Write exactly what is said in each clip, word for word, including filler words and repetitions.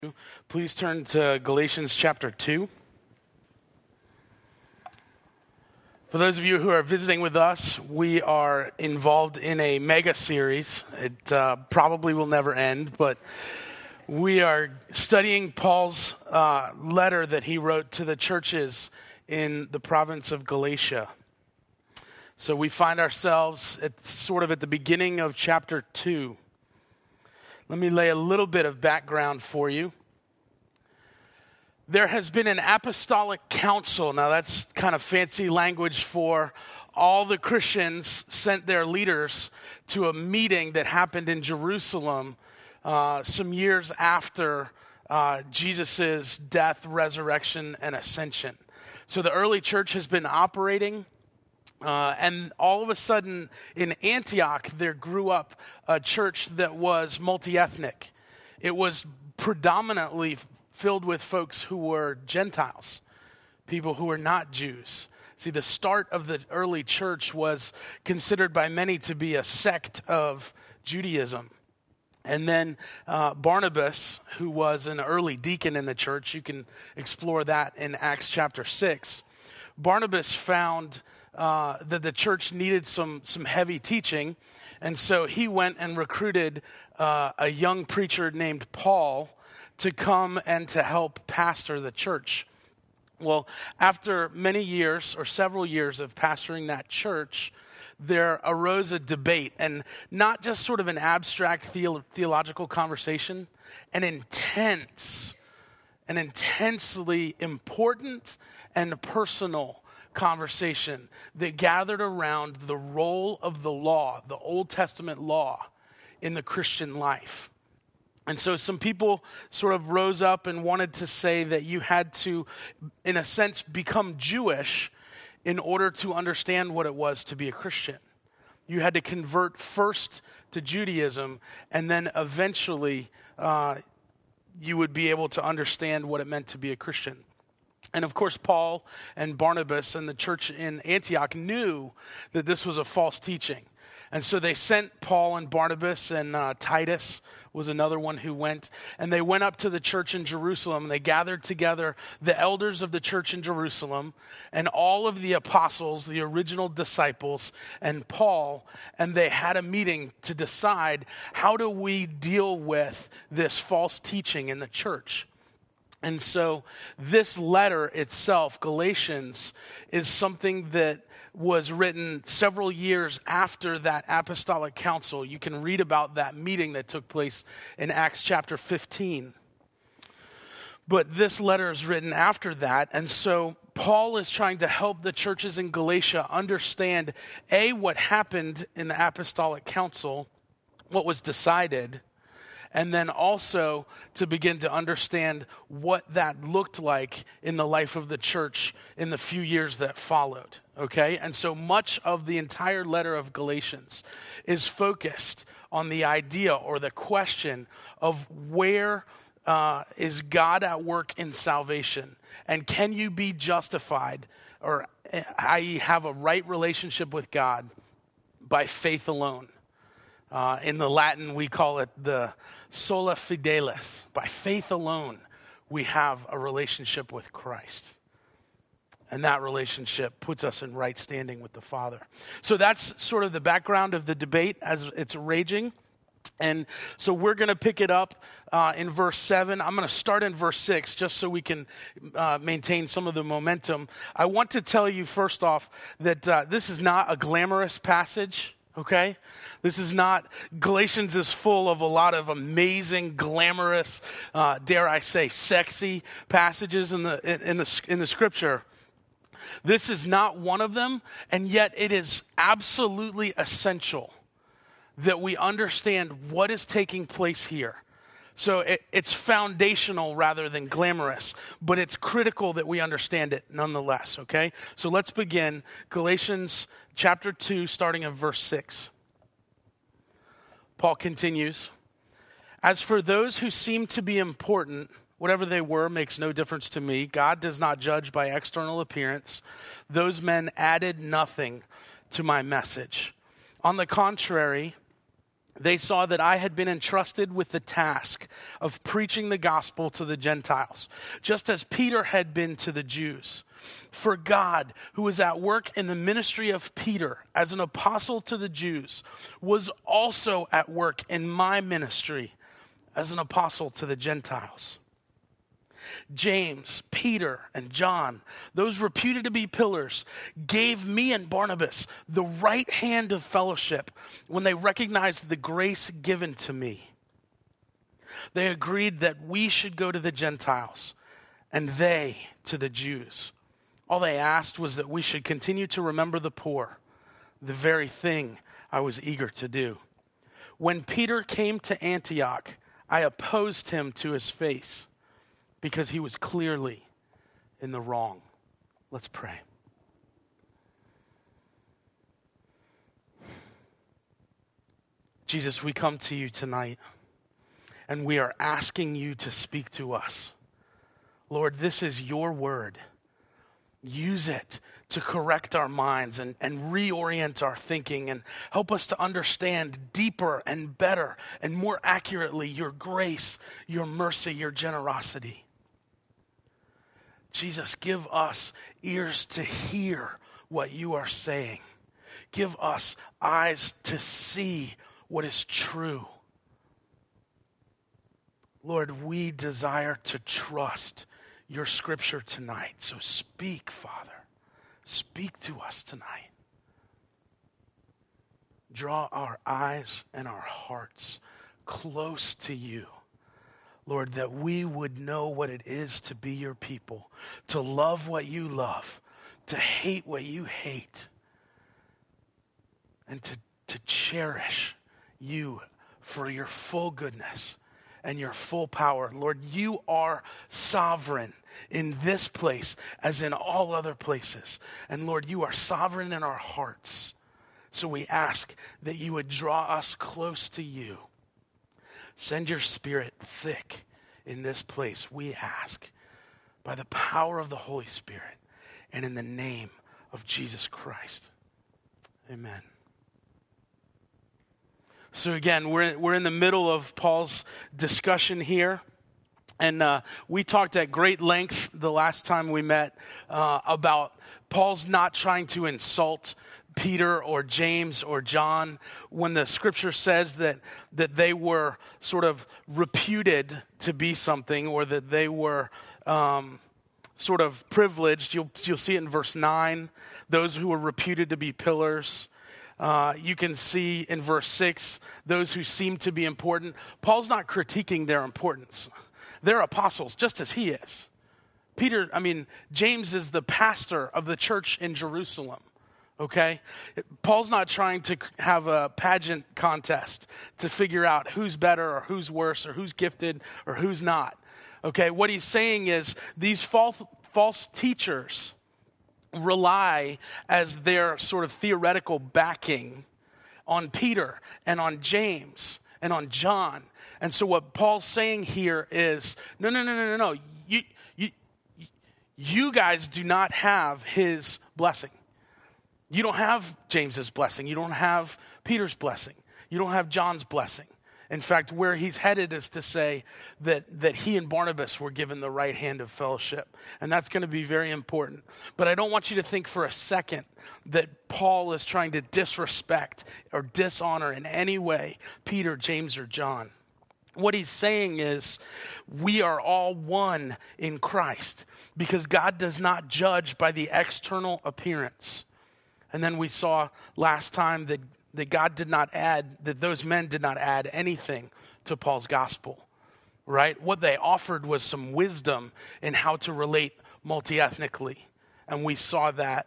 Please turn to Galatians chapter two. For those of you who are visiting with us, we are involved in a mega series. It uh, probably will never end, but we are studying Paul's uh, letter that he wrote to the churches in the province of Galatia. So we find ourselves at sort of at the beginning of chapter two. Let me lay a little bit of background for you. There has been an apostolic council. Now that's kind of fancy language for all the Christians sent their leaders to a meeting that happened in Jerusalem uh, some years after uh, Jesus' death, resurrection, and ascension. So the early church has been operating. Uh, and all of a sudden, in Antioch, there grew up a church that was multi-ethnic. It was predominantly filled with folks who were Gentiles, people who were not Jews. See, the start of the early church was considered by many to be a sect of Judaism. And then uh, Barnabas, who was an early deacon in the church, you can explore that in Acts chapter six. Barnabas found Uh, that the church needed some some heavy teaching, and so he went and recruited uh, a young preacher named Paul to come and to help pastor the church. Well, after many years or several years of pastoring that church, there arose a debate, and not just sort of an abstract theo- theological conversation, an intense, an intensely important and personal conversation that gathered around the role of the law, the Old Testament law, in the Christian life. And so some people sort of rose up and wanted to say that you had to, in a sense, become Jewish in order to understand what it was to be a Christian. You had to convert first to Judaism, and then eventually uh, you would be able to understand what it meant to be a Christian. And of course, Paul and Barnabas and the church in Antioch knew that this was a false teaching. And so they sent Paul and Barnabas, and uh, Titus was another one who went. And they went up to the church in Jerusalem. And they gathered together the elders of the church in Jerusalem and all of the apostles, the original disciples, and Paul. And they had a meeting to decide, how do we deal with this false teaching in the church? And so this letter itself, Galatians, is something that was written several years after that apostolic council. You can read about that meeting that took place in Acts chapter fifteen. But this letter is written after that, and so Paul is trying to help the churches in Galatia understand, A, what happened in the apostolic council, what was decided, and then also to begin to understand what that looked like in the life of the church in the few years that followed, okay? And so much of the entire letter of Galatians is focused on the idea or the question of where uh, is God at work in salvation? And can you be justified, or that is have a right relationship with God by faith alone? Uh, in the Latin, we call it the sola fidelis. By faith alone, we have a relationship with Christ. And that relationship puts us in right standing with the Father. So that's sort of the background of the debate as it's raging. And so we're going to pick it up uh, in verse seven. I'm going to start in verse six just so we can uh, maintain some of the momentum. I want to tell you first off that uh, this is not a glamorous passage. Okay? This is not, Galatians is full of a lot of amazing, glamorous, uh, dare I say, sexy passages in the in the in the scripture. This is not one of them, and yet it is absolutely essential that we understand what is taking place here. So it, it's foundational rather than glamorous, but it's critical that we understand it nonetheless, okay? So let's begin Galatians chapter two, starting in verse six. Paul continues, "As for those who seem to be important, whatever they were makes no difference to me. God does not judge by external appearance. Those men added nothing to my message. On the contrary, they saw that I had been entrusted with the task of preaching the gospel to the Gentiles, just as Peter had been to the Jews. For God, who was at work in the ministry of Peter as an apostle to the Jews, was also at work in my ministry as an apostle to the Gentiles. James, Peter, and John, those reputed to be pillars, gave me and Barnabas the right hand of fellowship when they recognized the grace given to me. They agreed that we should go to the Gentiles and they to the Jews. All they asked was that we should continue to remember the poor, the very thing I was eager to do. When Peter came to Antioch, I opposed him to his face because he was clearly in the wrong. Let's pray. Jesus, we come to you tonight and we are asking you to speak to us. Lord, this is your word. Use it to correct our minds and, and reorient our thinking and help us to understand deeper and better and more accurately your grace, your mercy, your generosity. Jesus, give us ears to hear what you are saying. Give us eyes to see what is true. Lord, we desire to trust your scripture tonight. So speak, Father. Speak to us tonight. Draw our eyes and our hearts close to you, Lord, that we would know what it is to be your people, to love what you love, to hate what you hate, and to, to cherish you for your full goodness and your full power. Lord, you are sovereign in this place as in all other places. And Lord, you are sovereign in our hearts. So we ask that you would draw us close to you. Send your spirit thick in this place, we ask, by the power of the Holy Spirit and in the name of Jesus Christ. Amen. So again, we're in, we're in the middle of Paul's discussion here. And uh, we talked at great length the last time we met uh, about Paul's not trying to insult Peter or James or John when the scripture says that, that they were sort of reputed to be something, or that they were um, sort of privileged. You'll, you'll see it in verse nine, those who were reputed to be pillars. Uh, you can see in verse six, those who seem to be important. Paul's not critiquing their importance. They're apostles, just as he is. Peter, I mean, James is the pastor of the church in Jerusalem, okay? Paul's not trying to have a pageant contest to figure out who's better or who's worse or who's gifted or who's not, okay? What he's saying is these false, false teachers rely as their sort of theoretical backing on Peter and on James and on John. And so what Paul's saying here is, no, no, no, no, no, no. You, you, you guys do not have his blessing. You don't have James's blessing. You don't have Peter's blessing. You don't have John's blessing. In fact, where he's headed is to say that, that he and Barnabas were given the right hand of fellowship. And that's going to be very important. But I don't want you to think for a second that Paul is trying to disrespect or dishonor in any way Peter, James, or John. What he's saying is we are all one in Christ because God does not judge by the external appearance. And then we saw last time that that God did not add, that those men did not add anything to Paul's gospel, right? What they offered was some wisdom in how to relate multi-ethnically. And we saw that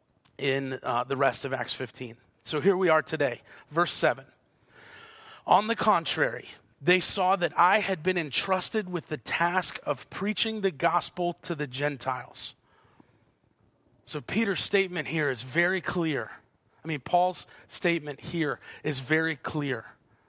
in uh, the rest of Acts fifteen. So here we are today, verse seven. On the contrary, they saw that I had been entrusted with the task of preaching the gospel to the Gentiles. So Peter's statement here is very clear. I mean, Paul's statement here is very clear.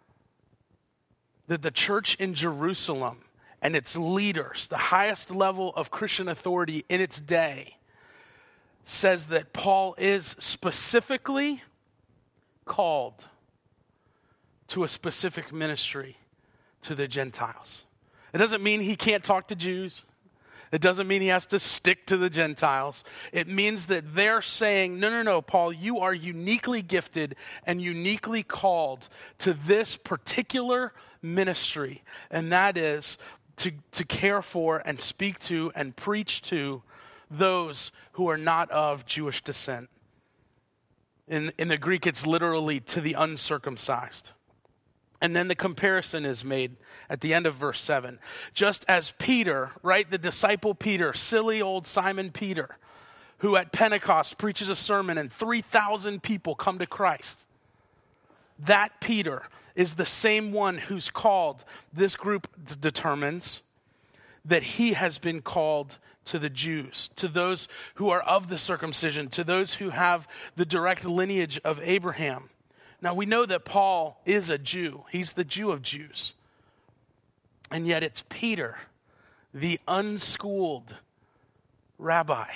That the church in Jerusalem and its leaders, the highest level of Christian authority in its day, says that Paul is specifically called to a specific ministry to the Gentiles. It doesn't mean he can't talk to Jews. It doesn't mean he has to stick to the Gentiles. It means that they're saying, no, no, no, Paul, you are uniquely gifted and uniquely called to this particular ministry. And that is to, to care for and speak to and preach to those who are not of Jewish descent. In, in the Greek, it's literally to the uncircumcised. And then the comparison is made at the end of verse seven. Just as Peter, right, the disciple Peter, silly old Simon Peter, who at Pentecost preaches a sermon and three thousand people come to Christ. That Peter is the same one who's called, this group determines, that he has been called to the Jews, to those who are of the circumcision, to those who have the direct lineage of Abraham. Now, we know that Paul is a Jew. He's the Jew of Jews. And yet it's Peter, the unschooled rabbi,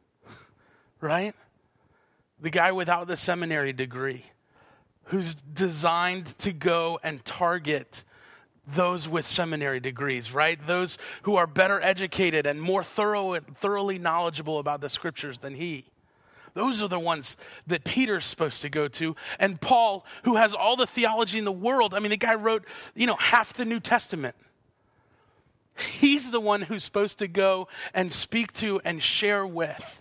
right? The guy without the seminary degree, who's designed to go and target those with seminary degrees, right? Those who are better educated and more thorough, thoroughly knowledgeable about the scriptures than he. Those are the ones that Peter's supposed to go to. And Paul, who has all the theology in the world, I mean, the guy wrote, you know, half the New Testament. He's the one who's supposed to go and speak to and share with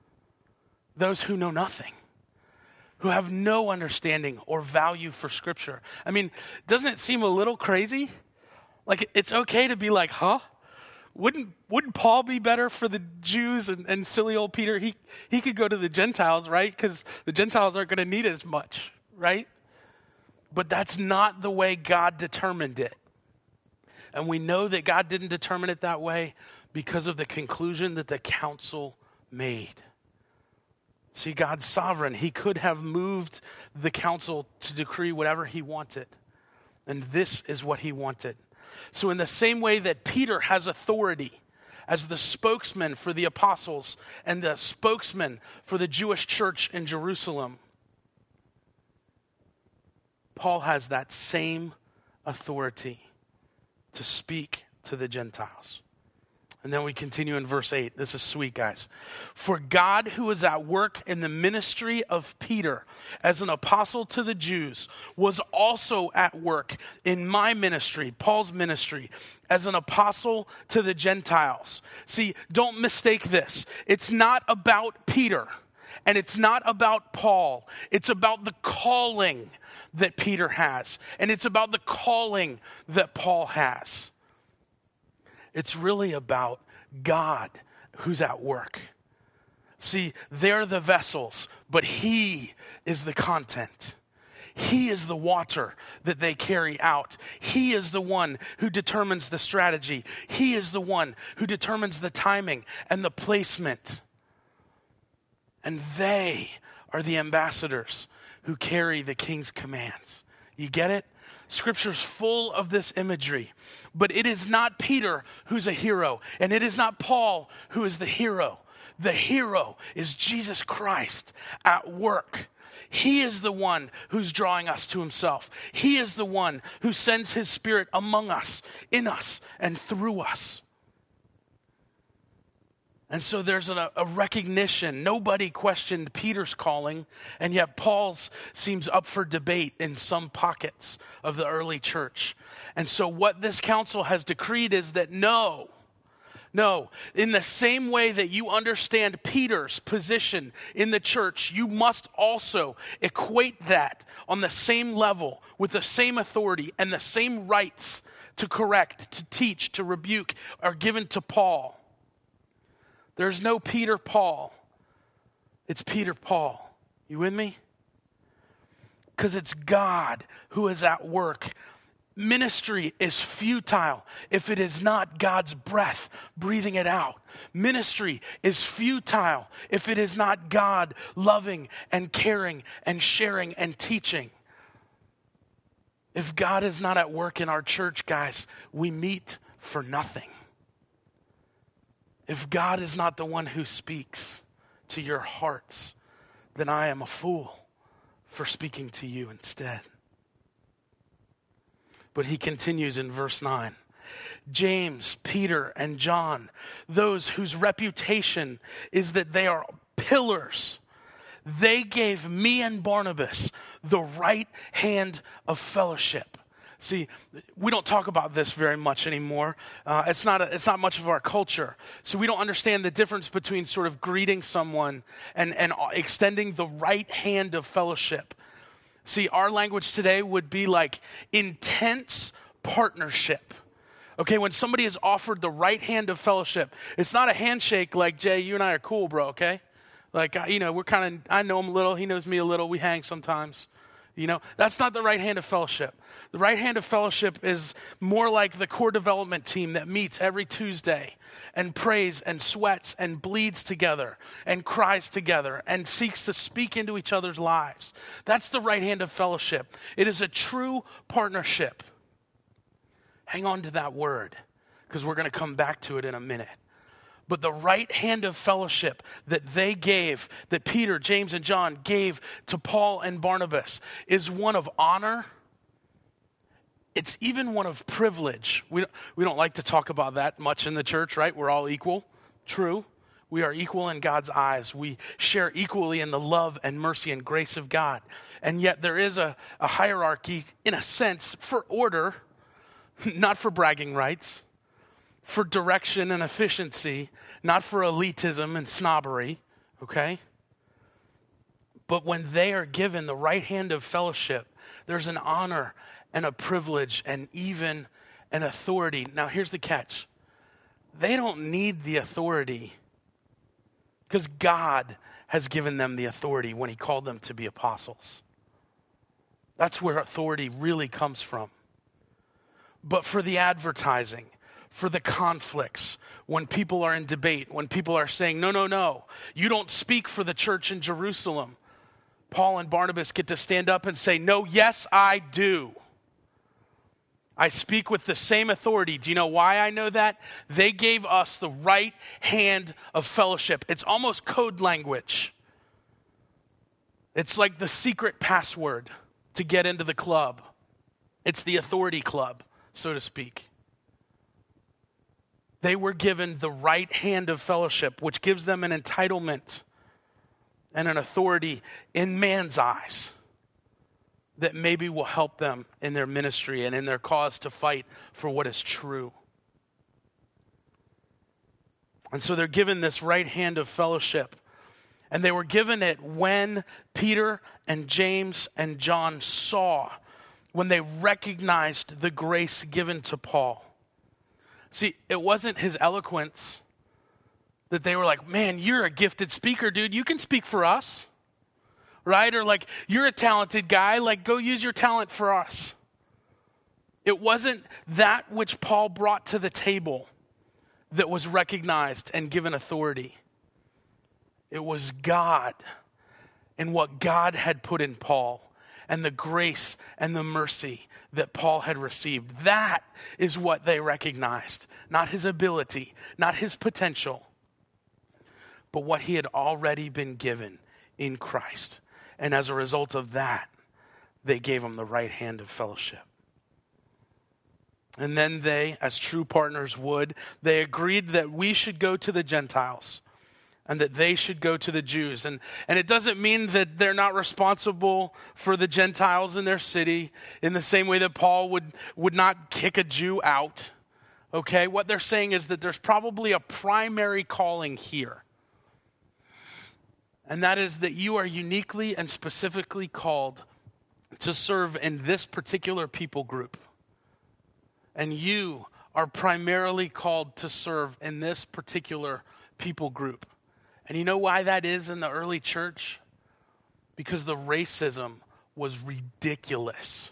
those who know nothing, who have no understanding or value for Scripture. I mean, doesn't it seem a little crazy? Like, it's okay to be like, huh? Wouldn't wouldn't Paul be better for the Jews and, and silly old Peter? He he could go to the Gentiles, right? Because the Gentiles aren't going to need as much, right? But that's not the way God determined it. And we know that God didn't determine it that way because of the conclusion that the council made. See, God's sovereign. He could have moved the council to decree whatever he wanted. And this is what he wanted. So in the same way that Peter has authority as the spokesman for the apostles and the spokesman for the Jewish church in Jerusalem, Paul has that same authority to speak to the Gentiles. And then we continue in verse eight. This is sweet, guys. For God, who is at work in the ministry of Peter as an apostle to the Jews, was also at work in my ministry, Paul's ministry, as an apostle to the Gentiles. See, don't mistake this. It's not about Peter, and it's not about Paul. It's about the calling that Peter has, and it's about the calling that Paul has. It's really about God who's at work. See, they're the vessels, but he is the content. He is the water that they carry out. He is the one who determines the strategy. He is the one who determines the timing and the placement. And they are the ambassadors who carry the king's commands. You get it? Scripture's full of this imagery. But it is not Peter who's a hero, and it is not Paul who is the hero. The hero is Jesus Christ at work. He is the one who's drawing us to himself. He is the one who sends his Spirit among us, in us, and through us. And so there's a, a recognition. Nobody questioned Peter's calling, and yet Paul's seems up for debate in some pockets of the early church. And so what this council has decreed is that no, no, in the same way that you understand Peter's position in the church, you must also equate that on the same level with the same authority and the same rights to correct, to teach, to rebuke are given to Paul. There's no Peter Paul. It's Peter Paul. You with me? Because it's God who is at work. Ministry is futile if it is not God's breath breathing it out. Ministry is futile if it is not God loving and caring and sharing and teaching. If God is not at work in our church, guys, we meet for nothing. If God is not the one who speaks to your hearts, then I am a fool for speaking to you instead. But he continues in verse nine. James, Peter, and John, those whose reputation is that they are pillars, they gave me and Barnabas the right hand of fellowship. See, we don't talk about this very much anymore. Uh, it's not a, it's not much of our culture. So we don't understand the difference between sort of greeting someone and, and extending the right hand of fellowship. See, our language today would be like intense partnership. Okay, when somebody is offered the right hand of fellowship, it's not a handshake like, Jay, you and I are cool, bro, okay? Like, you know, we're kind of, I know him a little, he knows me a little, we hang sometimes. You know, that's not the right hand of fellowship. The right hand of fellowship is more like the core development team that meets every Tuesday and prays and sweats and bleeds together and cries together and seeks to speak into each other's lives. That's the right hand of fellowship. It is a true partnership. Hang on to that word, because we're going to come back to it in a minute. But the right hand of fellowship that they gave, that Peter, James, and John gave to Paul and Barnabas, is one of honor. It's even one of privilege. We don't, we don't like to talk about that much in the church, right? We're all equal. True. We are equal in God's eyes. We share equally in the love and mercy and grace of God. And yet there is a, a hierarchy, in a sense, for order, not for bragging rights, for direction and efficiency, not for elitism and snobbery, okay? But when they are given the right hand of fellowship, there's an honor and a privilege and even an authority. Now, here's the catch. They don't need the authority because God has given them the authority when he called them to be apostles. That's where authority really comes from. But for the advertising, for the conflicts, when people are in debate, when people are saying, no, no, no, you don't speak for the church in Jerusalem, Paul and Barnabas get to stand up and say, no, yes, I do. I speak with the same authority. Do you know why I know that? They gave us the right hand of fellowship. It's almost code language. It's like the secret password to get into the club. It's the authority club, so to speak. They were given the right hand of fellowship, which gives them an entitlement and an authority in man's eyes that maybe will help them in their ministry and in their cause to fight for what is true. And so they're given this right hand of fellowship. And they were given it when Peter and James and John saw, when they recognized the grace given to Paul. See, it wasn't his eloquence that they were like, man, you're a gifted speaker, dude. You can speak for us, right? Or like, you're a talented guy. Like, go use your talent for us. It wasn't that which Paul brought to the table that was recognized and given authority. It was God and what God had put in Paul and the grace and the mercy that Paul had received. That is what they recognized. Not his ability, not his potential, but what he had already been given in Christ. And as a result of that, they gave him the right hand of fellowship. And then they, as true partners would, they agreed that we should go to the Gentiles and that they should go to the Jews. And, and it doesn't mean that they're not responsible for the Gentiles in their city in the same way that Paul would, would not kick a Jew out. Okay, what they're saying is that there's probably a primary calling here. And that is that you are uniquely and specifically called to serve in this particular people group. And you are primarily called to serve in this particular people group. And you know why that is in the early church? Because the racism was ridiculous.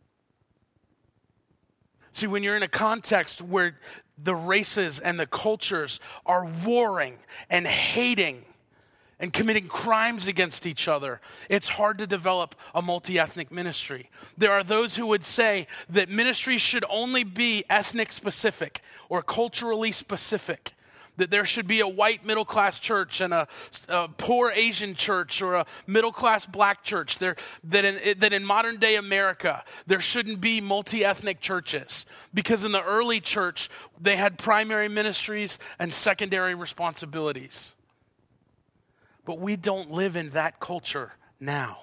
See, when you're in a context where the races and the cultures are warring and hating and committing crimes against each other, it's hard to develop a multi-ethnic ministry. There are those who would say that ministry should only be ethnic specific or culturally specific. that there should be a white middle-class church and a, a poor Asian church or a middle-class black church. There, that, in, that in modern-day America, there shouldn't be multi-ethnic churches. Because in the early church, they had primary ministries and secondary responsibilities. But we don't live in that culture now.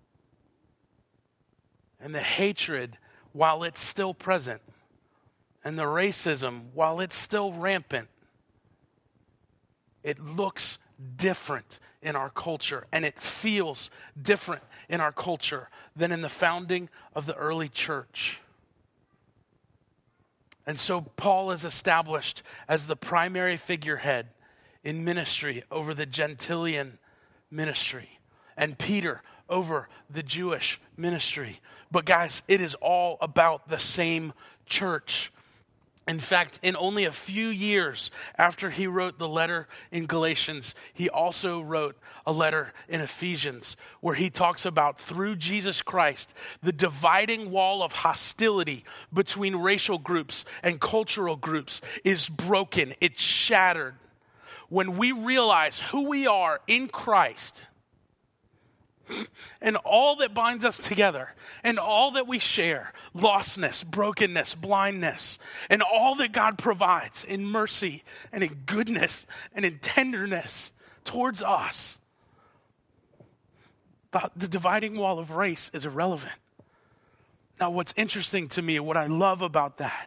And the hatred, while it's still present, and the racism, while it's still rampant, it looks different in our culture, and it feels different in our culture than in the founding of the early church. And so Paul is established as the primary figurehead in ministry over the Gentilian ministry, and Peter over the Jewish ministry. But guys, it is all about the same church. In fact, in only a few years after he wrote the letter in Galatians, he also wrote a letter in Ephesians where he talks about, through Jesus Christ, the dividing wall of hostility between racial groups and cultural groups is broken. It's shattered. When we realize who we are in Christ and all that binds us together and all that we share, lostness, brokenness, blindness, and all that God provides in mercy and in goodness and in tenderness towards us, the, the dividing wall of race is irrelevant. Now, what's interesting to me, what I love about that,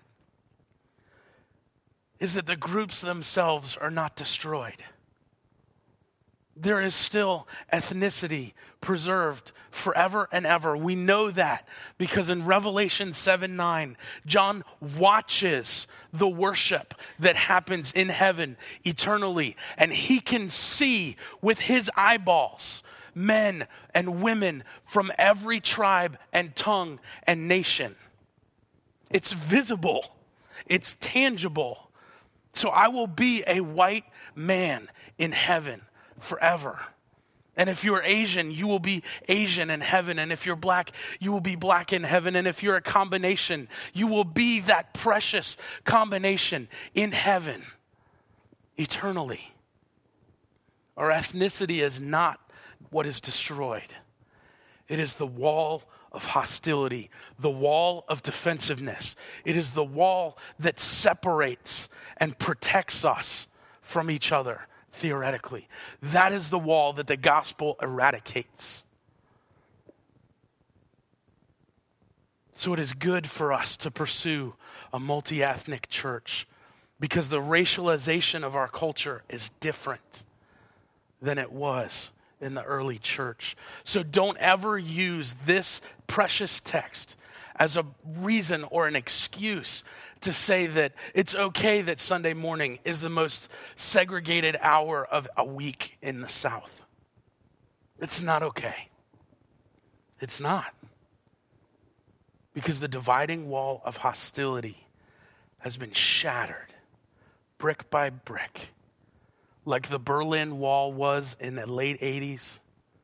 is that the groups themselves are not destroyed. There is still ethnicity preserved forever and ever. We know that because in Revelation seven nine, John watches the worship that happens in heaven eternally, and he can see with his eyeballs men and women from every tribe and tongue and nation. It's visible. It's tangible. So I will be a white man in heaven forever. And if you're Asian, you will be Asian in heaven. And if you're black, you will be black in heaven. And if you're a combination, you will be that precious combination in heaven eternally. Our ethnicity is not what is destroyed. It is the wall of hostility, the wall of defensiveness. It is the wall that separates and protects us from each other. Theoretically, that is the wall that the gospel eradicates. So it is good for us to pursue a multi-ethnic church because the racialization of our culture is different than it was in the early church. So don't ever use this precious text as a reason or an excuse to say that it's okay that Sunday morning is the most segregated hour of a week in the South. It's not okay. It's not. Because the dividing wall of hostility has been shattered brick by brick, like the Berlin Wall was in the late eighties.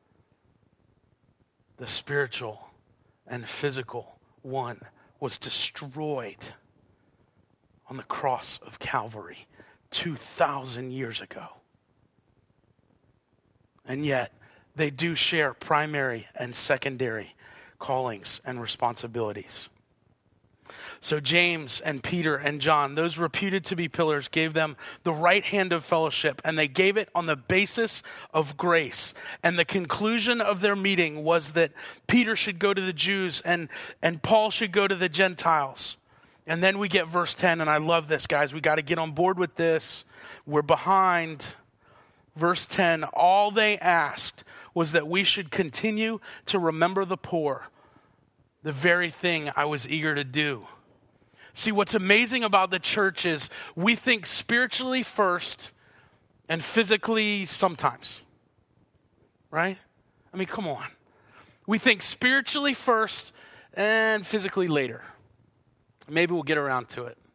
The spiritual and physical one was destroyed on the cross of Calvary two thousand years ago. And yet, they do share primary and secondary callings and responsibilities. So James and Peter and John, those reputed to be pillars, gave them the right hand of fellowship, and they gave it on the basis of grace. And the conclusion of their meeting was that Peter should go to the Jews and, and Paul should go to the Gentiles. And then we get verse ten, and I love this, guys. We got to get on board with this. We're behind. Verse ten, all they asked was that we should continue to remember the poor, the very thing I was eager to do. See, what's amazing about the church is we think spiritually first and physically sometimes, right? I mean, come on. We think spiritually first and physically later. Maybe we'll get around to it.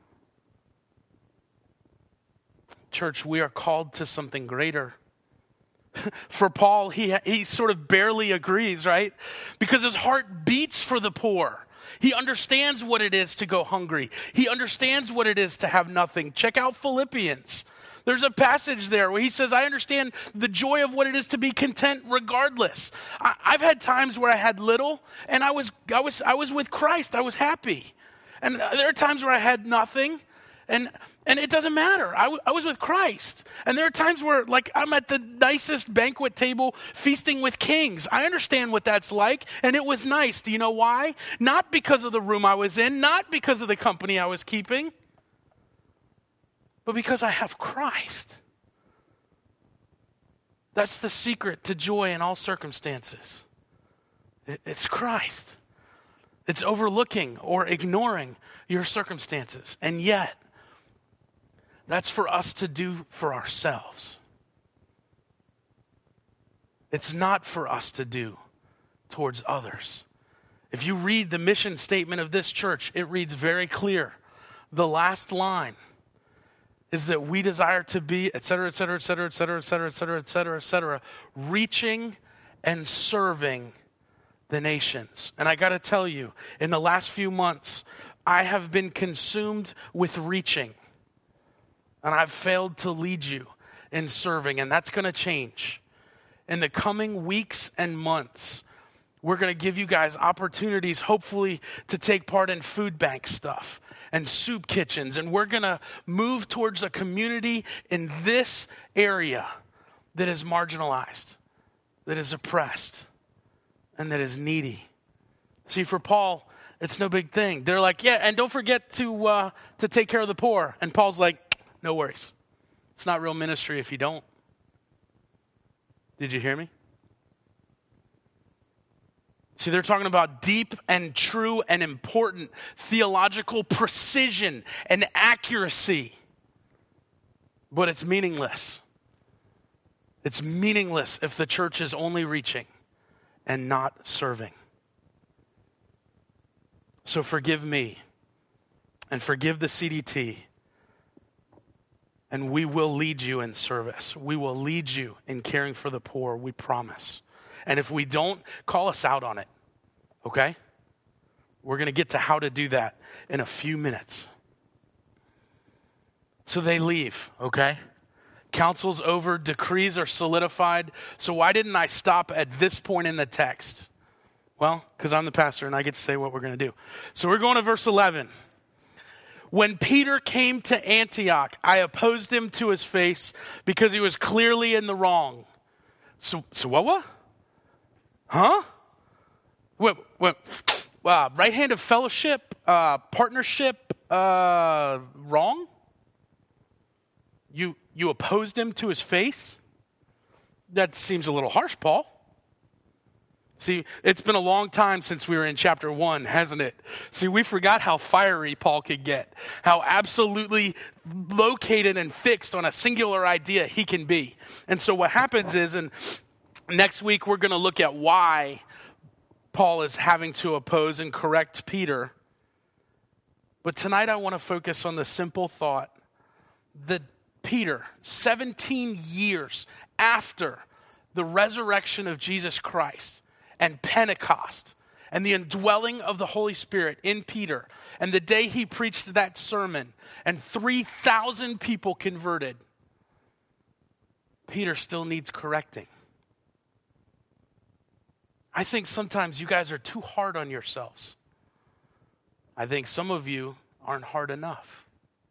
Church, we are called to something greater. For Paul, he he sort of barely agrees, right? Because his heart beats for the poor. He understands what it is to go hungry. He understands what it is to have nothing. Check out Philippians. There's a passage there where he says, I understand the joy of what it is to be content regardless. I, I've had times where I had little and I was, I was, I was with Christ. I was happy. And there are times where I had nothing and, and it doesn't matter. I, w- I was with Christ. And there are times where like I'm at the nicest banquet table feasting with kings. I understand what that's like. And it was nice. Do you know why? Not because of the room I was in, not because of the company I was keeping, but because I have Christ. That's the secret to joy in all circumstances. It's Christ. It's overlooking or ignoring your circumstances. And yet, that's for us to do for ourselves. It's not for us to do towards others. If you read the mission statement of this church, it reads very clear. The last line is that we desire to be, et cetera, et cetera, et cetera, et cetera, et cetera, et cetera, et cetera, et cetera, reaching and serving the nations. And I got to tell you, in the last few months, I have been consumed with reaching. And I've failed to lead you in serving, and that's going to change. In the coming weeks and months, we're going to give you guys opportunities, hopefully, to take part in food bank stuff and soup kitchens. And we're going to move towards a community in this area that is marginalized, that is oppressed, and that is needy. See, for Paul, it's no big thing. They're like, yeah, and don't forget to uh, to take care of the poor. And Paul's like, no worries. It's not real ministry if you don't. Did you hear me? See, they're talking about deep and true and important theological precision and accuracy. But it's meaningless. It's meaningless if the church is only reaching and not serving. So forgive me and forgive the C D T. And we will lead you in service. We will lead you in caring for the poor, we promise. And if we don't, call us out on it, okay? We're going to get to how to do that in a few minutes. So they leave, okay? Council's over, decrees are solidified. So why didn't I stop at this point in the text? Well, because I'm the pastor and I get to say what we're going to do. So we're going to verse eleven. When Peter came to Antioch, I opposed him to his face because he was clearly in the wrong. So, so what, what? Huh? What, what? Uh, right hand of fellowship, uh, partnership, uh, wrong? You, you opposed him to his face? That seems a little harsh, Paul. See, it's been a long time since we were in chapter one, hasn't it? See, we forgot how fiery Paul could get, how absolutely located and fixed on a singular idea he can be. And so what happens is, and next week we're going to look at why Paul is having to oppose and correct Peter. But tonight I want to focus on the simple thought that Peter, seventeen years after the resurrection of Jesus Christ, and Pentecost, and the indwelling of the Holy Spirit in Peter, and the day he preached that sermon, and three thousand people converted, Peter still needs correcting. I think sometimes you guys are too hard on yourselves. I think some of you aren't hard enough.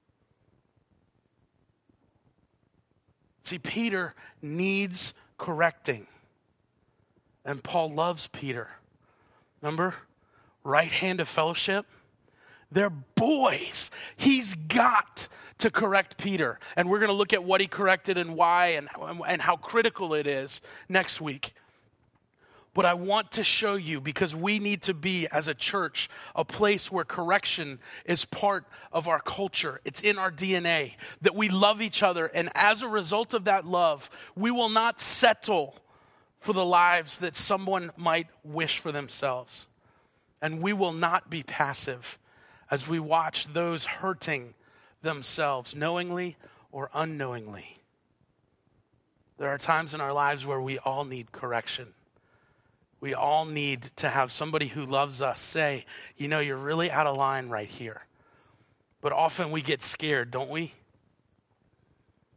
See, Peter needs correcting. And Paul loves Peter. Remember? Right hand of fellowship. They're boys. He's got to correct Peter. And we're going to look at what he corrected and why and, and how critical it is next week. But I want to show you, because we need to be, as a church, a place where correction is part of our culture. It's in our D N A, that we love each other. And as a result of that love, we will not settle for the lives that someone might wish for themselves. And we will not be passive as we watch those hurting themselves, knowingly or unknowingly. There are times in our lives where we all need correction. We all need to have somebody who loves us say, you know, you're really out of line right here. But often we get scared, don't we?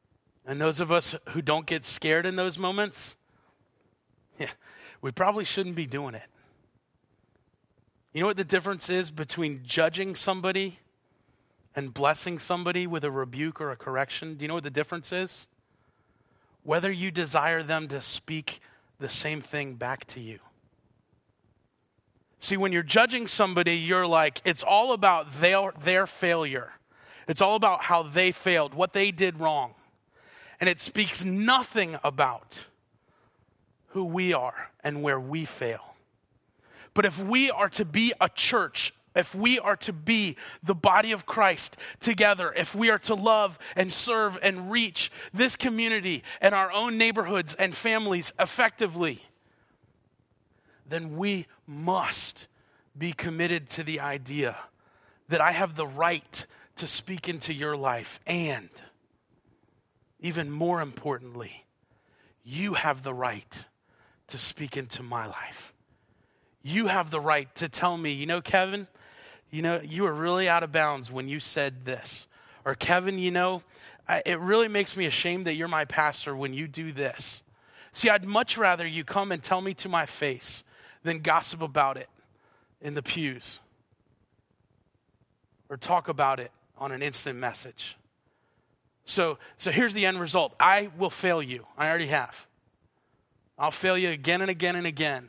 And those of us who don't get scared in those moments, yeah, we probably shouldn't be doing it. You know what the difference is between judging somebody and blessing somebody with a rebuke or a correction? Do you know what the difference is? Whether you desire them to speak the same thing back to you. See, when you're judging somebody, you're like, it's all about their, their failure. It's all about how they failed, what they did wrong. And it speaks nothing about who we are and where we fail. But if we are to be a church, if we are to be the body of Christ together, if we are to love and serve and reach this community and our own neighborhoods and families effectively, then we must be committed to the idea that I have the right to speak into your life, and even more importantly, you have the right to speak into my life. You have the right to tell me, you know, Kevin, you know, you were really out of bounds when you said this. Or Kevin, you know, I, it really makes me ashamed that you're my pastor when you do this. See, I'd much rather you come and tell me to my face than gossip about it in the pews or talk about it on an instant message. So, so here's the end result. I will fail you. I already have. I'll fail you again and again and again.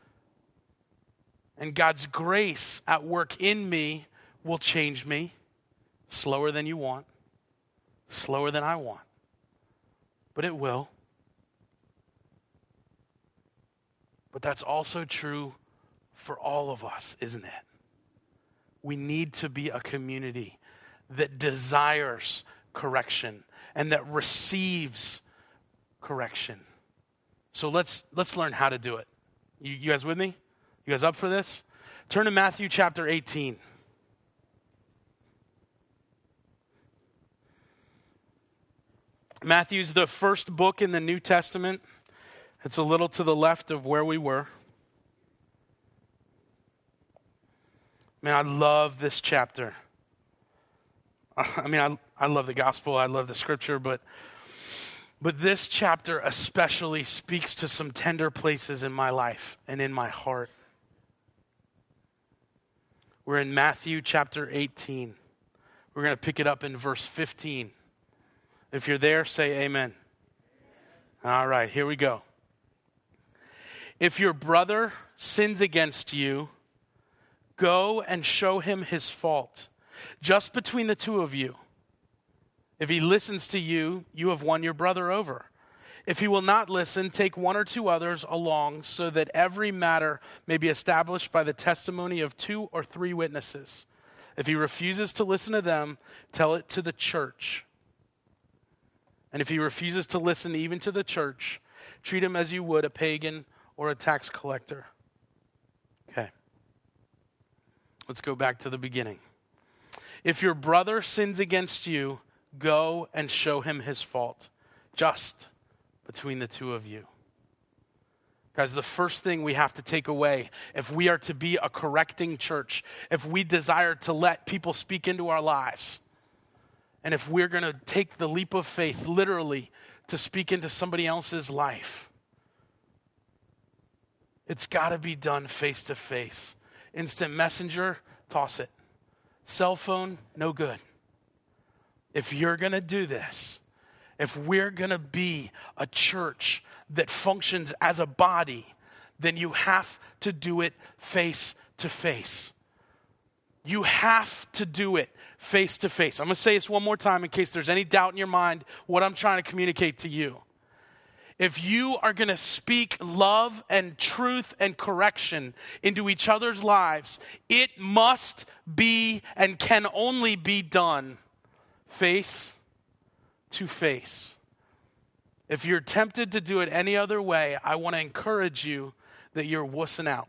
And God's grace at work in me will change me slower than you want, slower than I want. But it will. But that's also true for all of us, isn't it? We need to be a community that desires correction and that receives correction. So let's let's learn how to do it. You, you guys with me? You guys up for this? Turn to Matthew chapter eighteen. Matthew's the first book in the New Testament. It's a little to the left of where we were. Man, I love this chapter. I mean, I, I love the gospel. I love the scripture, but but this chapter especially speaks to some tender places in my life and in my heart. We're in Matthew chapter eighteen. We're going to pick it up in verse fifteen. If you're there, say amen. All right, here we go. If your brother sins against you, go and show him his fault, just between the two of you. If he listens to you, you have won your brother over. If he will not listen, take one or two others along, so that every matter may be established by the testimony of two or three witnesses. If he refuses to listen to them, tell it to the church. And if he refuses to listen even to the church, treat him as you would a pagan or a tax collector. Okay. Let's go back to the beginning. If your brother sins against you, go and show him his fault, just between the two of you. Guys, the first thing we have to take away, if we are to be a correcting church, if we desire to let people speak into our lives, and if we're going to take the leap of faith, literally, to speak into somebody else's life, it's got to be done face to face. Instant messenger, toss it. Cell phone, no good. If you're going to do this, if we're going to be a church that functions as a body, then you have to do it face to face. You have to do it face to face. I'm going to say this one more time in case there's any doubt in your mind what I'm trying to communicate to you. If you are going to speak love and truth and correction into each other's lives, it must be and can only be done face to face. If you're tempted to do it any other way, I want to encourage you that you're wussing out.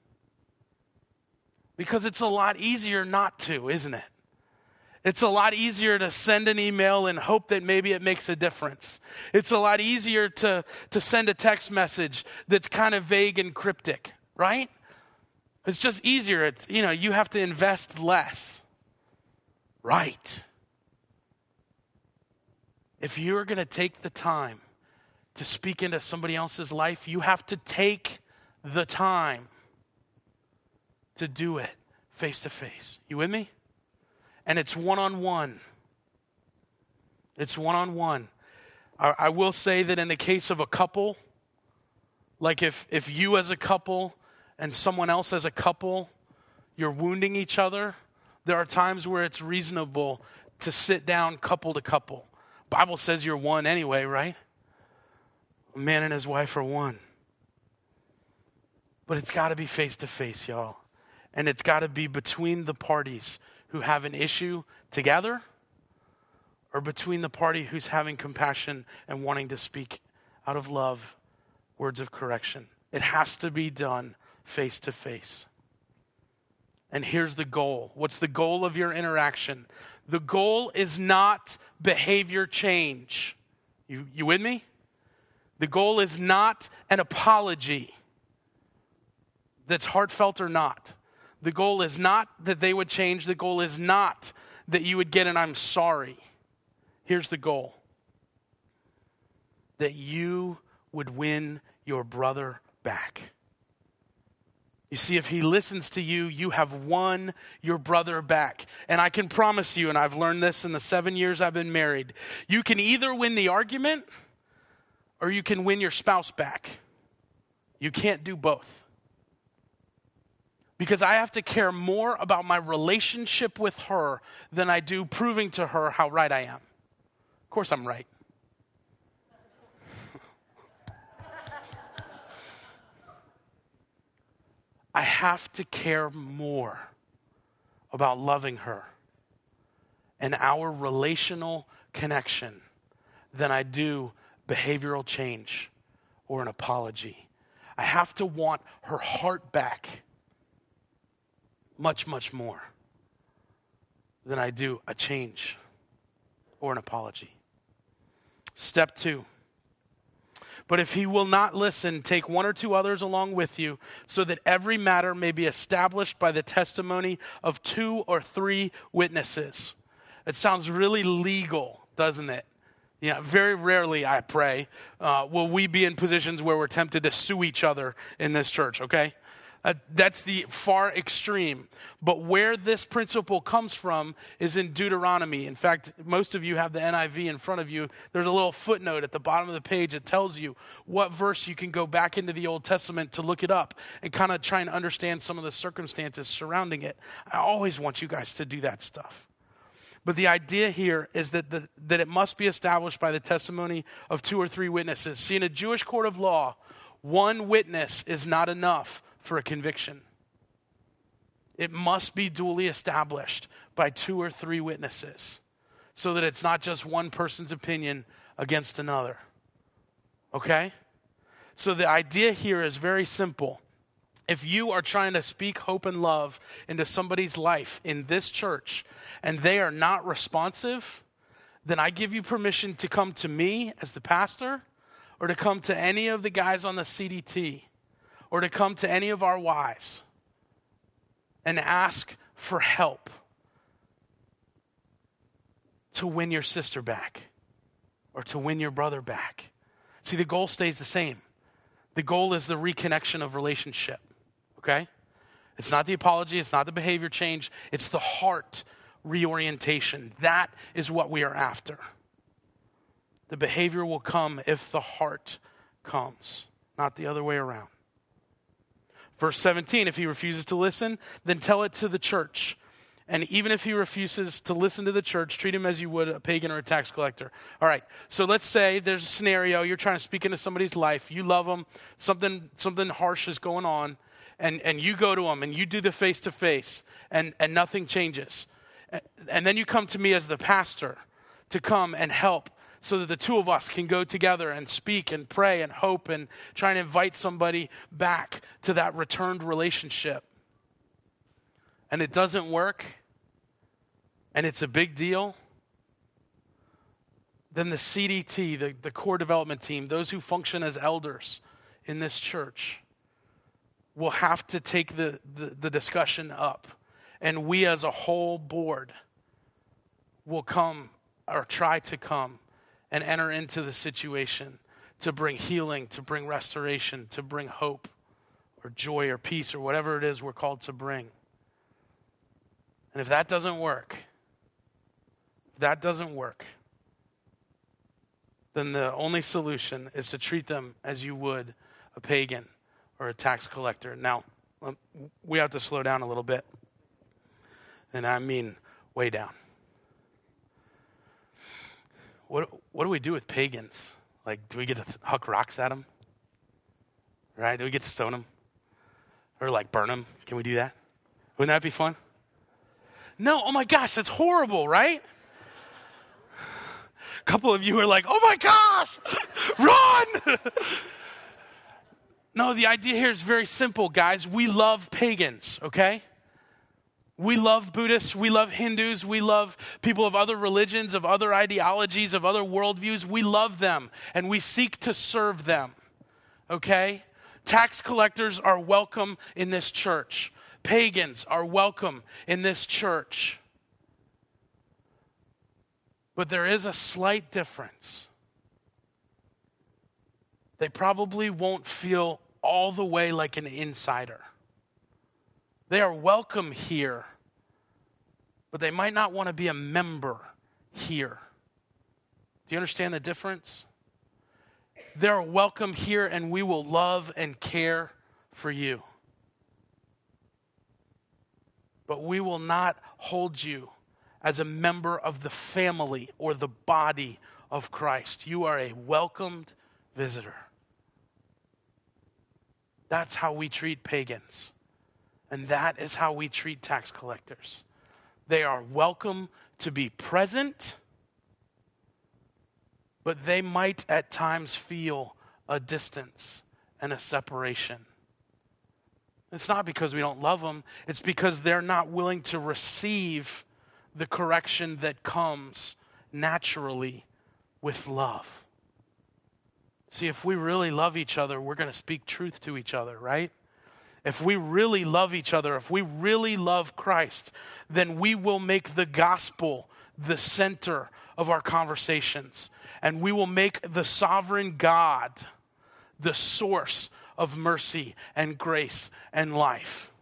Because it's a lot easier not to, isn't it? It's a lot easier to send an email and hope that maybe it makes a difference. It's a lot easier to, to send a text message that's kind of vague and cryptic, right? It's just easier. It's, you know, you have to invest less. Right. If you're going to take the time to speak into somebody else's life, you have to take the time to do it face to face. You with me? And it's one-on-one. It's one-on-one. I, I will say that in the case of a couple, like if, if you as a couple and someone else as a couple, you're wounding each other, there are times where it's reasonable to sit down couple to couple. Bible says you're one anyway, right? A man and his wife are one. But it's got to be face to face, y'all. And it's got to be between the parties who have an issue together, or between the party who's having compassion and wanting to speak out of love words of correction. It has to be done face to face. And here's the goal. What's the goal of your interaction? The goal is not behavior change. You, you with me? The goal is not an apology that's heartfelt or not. The goal is not that they would change. The goal is not that you would get an I'm sorry. Here's the goal. That you would win your brother back. You see, if he listens to you, you have won your brother back. And I can promise you, and I've learned this in the seven years I've been married, you can either win the argument or you can win your spouse back. You can't do both. Because I have to care more about my relationship with her than I do proving to her how right I am. Of course I'm right. I have to care more about loving her and our relational connection than I do behavioral change or an apology. I have to want her heart back much, much more than I do a change or an apology. Step two. But if he will not listen, take one or two others along with you, so that every matter may be established by the testimony of two or three witnesses. It sounds really legal, doesn't it? Yeah, very rarely, I pray, uh, will we be in positions where we're tempted to sue each other in this church, okay? Uh, that's the far extreme. But where this principle comes from is in Deuteronomy. In fact, most of you have the N I V in front of you. There's a little footnote at the bottom of the page that tells you what verse you can go back into the Old Testament to look it up and kind of try and understand some of the circumstances surrounding it. I always want you guys to do that stuff. But the idea here is that the, that it must be established by the testimony of two or three witnesses. See, in a Jewish court of law, one witness is not enough for a conviction. It must be duly established by two or three witnesses so that it's not just one person's opinion against another. Okay? So the idea here is very simple. If you are trying to speak hope and love into somebody's life in this church and they are not responsive, then I give you permission to come to me as the pastor or to come to any of the guys on the C D T or to come to any of our wives and ask for help to win your sister back or to win your brother back. See, the goal stays the same. The goal is the reconnection of relationship, okay? It's not the apology, it's not the behavior change, it's the heart reorientation. That is what we are after. The behavior will come if the heart comes, not the other way around. Verse seventeen, if he refuses to listen, then tell it to the church. And even if he refuses to listen to the church, treat him as you would a pagan or a tax collector. All right, so let's say there's a scenario, you're trying to speak into somebody's life, you love them, something something harsh is going on, and, and you go to them and you do the face-to-face, and, and nothing changes. And then you come to me as the pastor to come and help so that the two of us can go together and speak and pray and hope and try and invite somebody back to that returned relationship. And it doesn't work, and it's a big deal, then the C D T, the, the core development team, those who function as elders in this church, will have to take the, the, the discussion up. And we as a whole board will come or try to come and enter into the situation to bring healing, to bring restoration, to bring hope or joy or peace or whatever it is we're called to bring. And if that doesn't work, if that doesn't work, then the only solution is to treat them as you would a pagan or a tax collector. Now, we have to slow down a little bit. And I mean way down. What what do we do with pagans? Like, do we get to huck rocks at them? Right? Do we get to stone them? Or like burn them? Can we do that? Wouldn't that be fun? No, oh my gosh, that's horrible, right? A couple of you are like, oh my gosh, run! No, the idea here is very simple, guys. We love pagans, okay? We love Buddhists, we love Hindus, we love people of other religions, of other ideologies, of other worldviews. We love them, and we seek to serve them, okay? Tax collectors are welcome in this church. Pagans are welcome in this church. But there is a slight difference. They probably won't feel all the way like an insider. They are welcome here, but they might not want to be a member here. Do you understand the difference? They're welcome here, and we will love and care for you. But we will not hold you as a member of the family or the body of Christ. You are a welcomed visitor. That's how we treat pagans. And that is how we treat tax collectors. They are welcome to be present, but they might at times feel a distance and a separation. It's not because we don't love them. It's because they're not willing to receive the correction that comes naturally with love. See, if we really love each other, we're going to speak truth to each other, right? If we really love each other, if we really love Christ, then we will make the gospel the center of our conversations. And we will make the sovereign God the source of mercy and grace and life.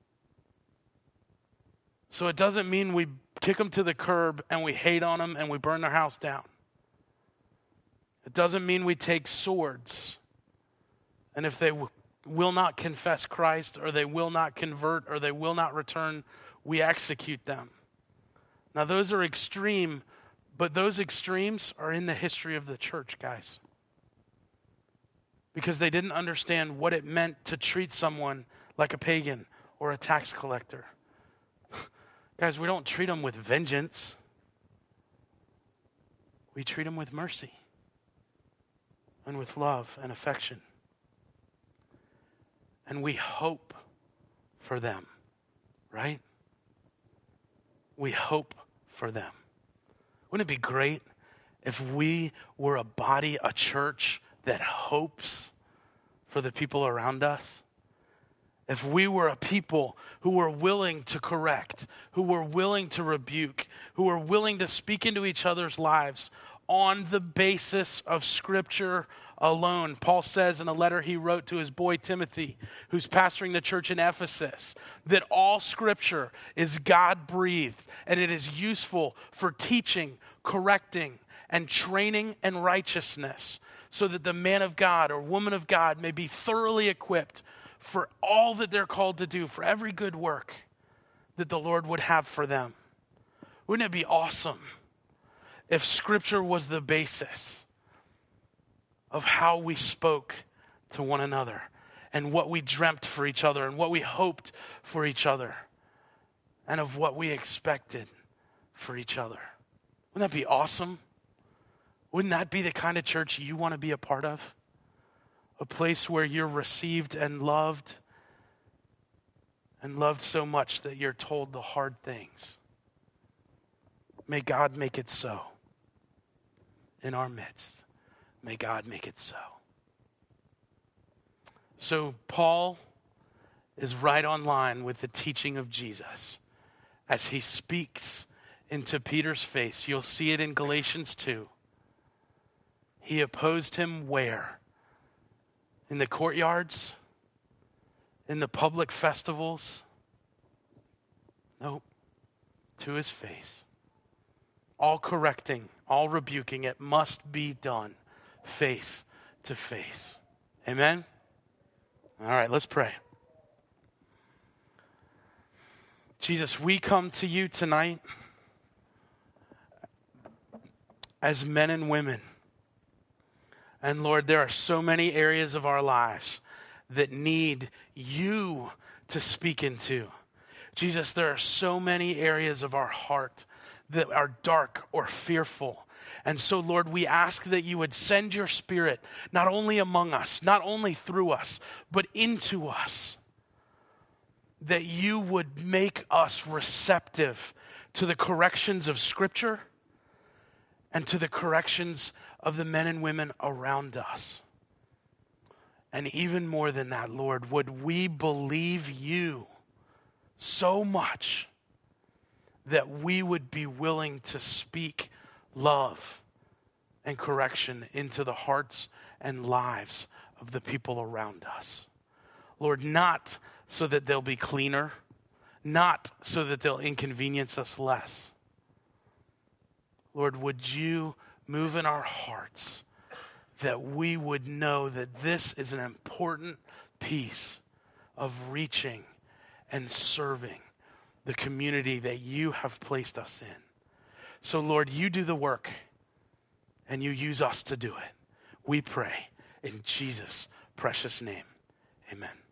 So it doesn't mean we kick them to the curb and we hate on them and we burn their house down. It doesn't mean we take swords. And if they w- will not confess Christ, or they will not convert, or they will not return, we execute them. Now those are extreme, but those extremes are in the history of the church, guys. Because they didn't understand what it meant to treat someone like a pagan or a tax collector. Guys, we don't treat them with vengeance. We treat them with mercy and with love and affection. And we hope for them, right? We hope for them. Wouldn't it be great if we were a body, a church that hopes for the people around us? If we were a people who were willing to correct, who were willing to rebuke, who were willing to speak into each other's lives on the basis of Scripture alone. Paul says in a letter he wrote to his boy Timothy, who's pastoring the church in Ephesus, that all Scripture is God-breathed and it is useful for teaching, correcting, and training in righteousness, so that the man of God or woman of God may be thoroughly equipped for all that they're called to do, for every good work that the Lord would have for them. Wouldn't it be awesome if Scripture was the basis of how we spoke to one another and what we dreamt for each other and what we hoped for each other and of what we expected for each other? Wouldn't that be awesome? Wouldn't that be the kind of church you want to be a part of? A place where you're received and loved, and loved so much that you're told the hard things. May God make it so in our midst. May God make it so. So Paul is right on line with the teaching of Jesus as he speaks into Peter's face. You'll see it in Galatians two. He opposed him where? In the courtyards? In the public festivals? Nope. To his face. All correcting, all rebuking, it must be done face to face. Amen? All right, let's pray. Jesus, we come to you tonight as men and women. And Lord, there are so many areas of our lives that need you to speak into. Jesus, there are so many areas of our heart that are dark or fearful. And so, Lord, we ask that you would send your Spirit not only among us, not only through us, but into us. That you would make us receptive to the corrections of Scripture and to the corrections of the men and women around us. And even more than that, Lord, would we believe you so much that we would be willing to speak love and correction into the hearts and lives of the people around us. Lord, not so that they'll be cleaner, not so that they'll inconvenience us less. Lord, would you move in our hearts that we would know that this is an important piece of reaching and serving the community that you have placed us in. So, Lord, you do the work and you use us to do it. We pray in Jesus' precious name. Amen.